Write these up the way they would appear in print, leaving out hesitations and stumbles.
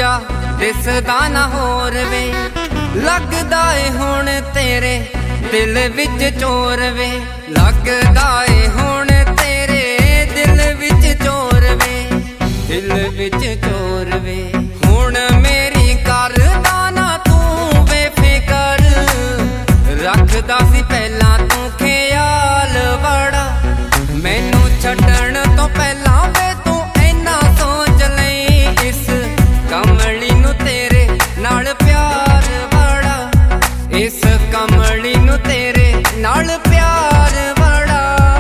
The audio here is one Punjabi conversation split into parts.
ਦੂਜਾ ਦਿਸਦਾ ਨਾ ਹੋਰ ਵੇ। ਲੱਗਦਾ ਏ ਹੁਣ ਤੇਰੇ ਦਿਲ ਵਿੱਚ ਚੋਰ ਵੇ। ਲੱਗਦਾ ਏ ਹੁਣ ਤੇਰੇ ਦਿਲ ਵਿੱਚ ਚੋਰ ਵੇ। ਦਿਲ ਵਿੱਚ ਚੋਰ ਵੇ। ਹੁਣ ਮੇਰੀ ਕਰਦਾ ਨਾ ਤੂੰ ਬੇਫਿਕਰ। ਰੱਖਦਾ ਸੀ ਪਹਿਲਾਂ ਤੂੰ ਖਿਆਲ ਬੜਾ। ਮੈਨੂੰ ਛੱਡਣ ਤੋਂ ਪਹਿਲਾਂ ਵੇ ਤੂੰ ਇੰਨਾ ਸੋਚ ਲਈ। ਇਸ ਕਮਲੀ ਨੂੰ ਤੇਰੇ ਨਾਲ ਪਿਆਰ ਬੜਾ। ਇਸ ਕਮਲੀ ਨੂੰ ਤੇਰੇ ਨਾਲ ਪਿਆਰ ਬੜਾ।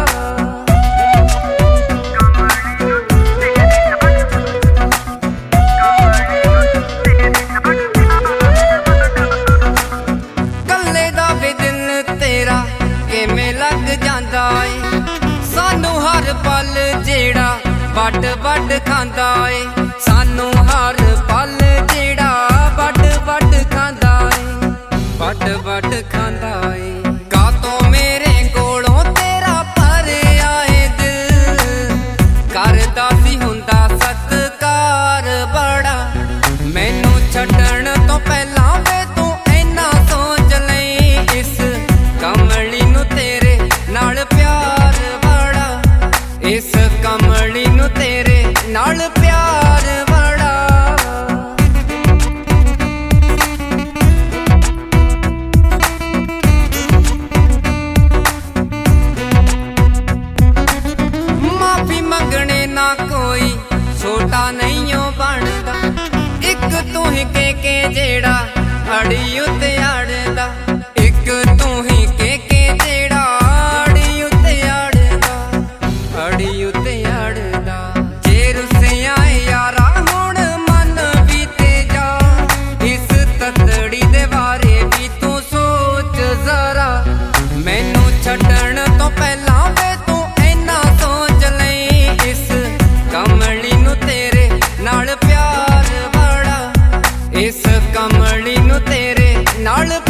ਕੱਲੇ ਦਾ ਵੀ ਦਿਲ ਤੇਰਾ ਕਿਵੇਂ ਲੱਗ ਜਾਂਦਾ ਏ। ਸਾਨੂੰ ਹਰ ਪਲ ਜਿਹੜਾ ਵੱਡ ਵੱਡ ਖਾਂਦਾ ਏ। ਸਾਨੂੰ ਹਰ ਪਲ ਜਿਹੜਾ ਵੱਡ ਵੱਡ ਖਾਂਦਾ ਏ। ਵੱਡ ਵੱਡ ਖਾਂਦਾ ਏ। ਕਾਤੋਂ ਮੇਰੇ ਕੋਲੋਂ ਤੇਰਾ ਭਰਿਆ ਏ ਦਿਲ। ਕਰਦਾ ਸੀ ਹੁੰਦਾ ਸਤਿਕਾਰ ਬੜਾ। ਮੈਨੂੰ ਛੱਡਣ ਤੋਂ ਪਹਿਲਾਂ ਵੇ ਤੂੰ ਇੰਨਾ ਸੋਚ ਲਈ। ਇਸ ਕਮਲੀ ਨੂੰ ਤੇਰੇ ਨਾਲ ਪਿਆਰ ਬੜਾ। ਇਸ ਕਮਲੀ ਨੂੰ ਤੇਰੇ ਨਾਲ ਪਿਆਰ ਬੜਾ। ਮਾਫੀ ਮੰਗਣੇ ਨਾ ਕੋਈ ਛੋਟਾ ਨਹੀਂ ਓ ਬਣਦਾ। ਇੱਕ ਤੂੰ ਹੀ ਕੇ ਜਿਹੜਾ ਅੜੀ ਉੱਤੇ ਅੜਦਾ। ਇੱਕ ਤੂੰ ਹੀ ਕੇ ਜਿਹੜਾ ਅੜੀ ਉੱਤੇ ਅੜਦਾ। ਅੜੀ ਉੱਤੇ ਅੜਦਾ। ਜੇ ਰੁੱਸਿਆ ਯਾਰਾ ਹੁਣ ਮਨ ਵੀ ਤੇ ਜਾ। ਇਸ ਤਤੜੀ ਦੇ ਬਾਰੇ ਵੀ ਤੂੰ ਸੋਚ ਜ਼ਰਾ। ਮੈਨੂੰ ਛੱਡਣ ਤੋਂ ਪਹਿਲਾਂ ਵੇ ਤੂੰ ਇੰਨਾ ਸੋਚ ਲਈ। ਇਸ ਕਮਲੀ ਨੂੰ ਤੇਰੇ ਨਾਲ ਪਿਆਰ ਬੜਾ। ਇਸ ਕਮਲੀ ਨੂੰ ਤੇਰੇ ਨਾਲ